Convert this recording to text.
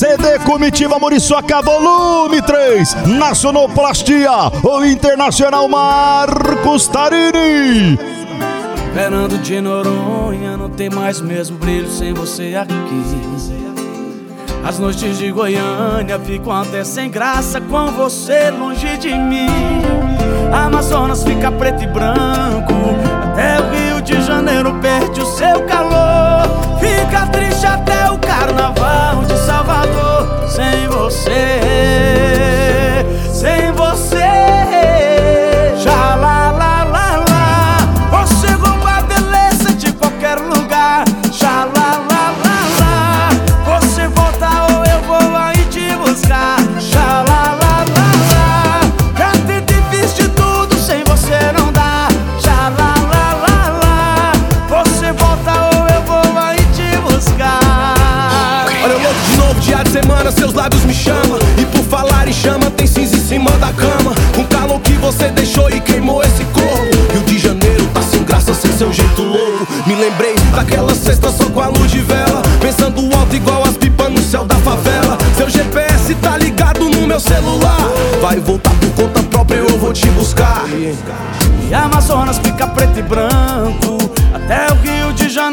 CD Comitiva Muriçoca volume 3, na sonoplastia, o internacional Marcos Tarini. Fernando de Noronha, não tem mais mesmo brilho sem você aqui. As noites de Goiânia ficam até sem graça com você longe de mim. Amazonas fica preto e branco, até o Rio de Janeiro perde o seu calor. Fica triste até o Carnaval de Salvador sem você, sem você. Já lá, lá, lá, lá, você rouba a beleza de qualquer lugar. Já lá, lá, lá, lá, você volta ou eu vou aí te buscar. Já lá, lá, lá, lá, já tentei, fiz de tudo, sem você não dá. Já lá, lá, lá, lá, você volta ou eu vou aí te buscar. Olha eu louco de novo, dia de semana, seus lábios me chamam. E por falar em chama, tem cinza em cima da cama. Um calor que você deixou e queimou esse corpo. Rio de Janeiro tá sem graça, sem seu jeito louco. Me lembrei daquela sexta só com a luz de vela, pensando alto igual as pipas no céu da favela. Seu GPS tá ligado no meu celular, vai voltar por conta própria, eu vou te buscar. E Amazonas fica preto e branco, até o Rio de Janeiro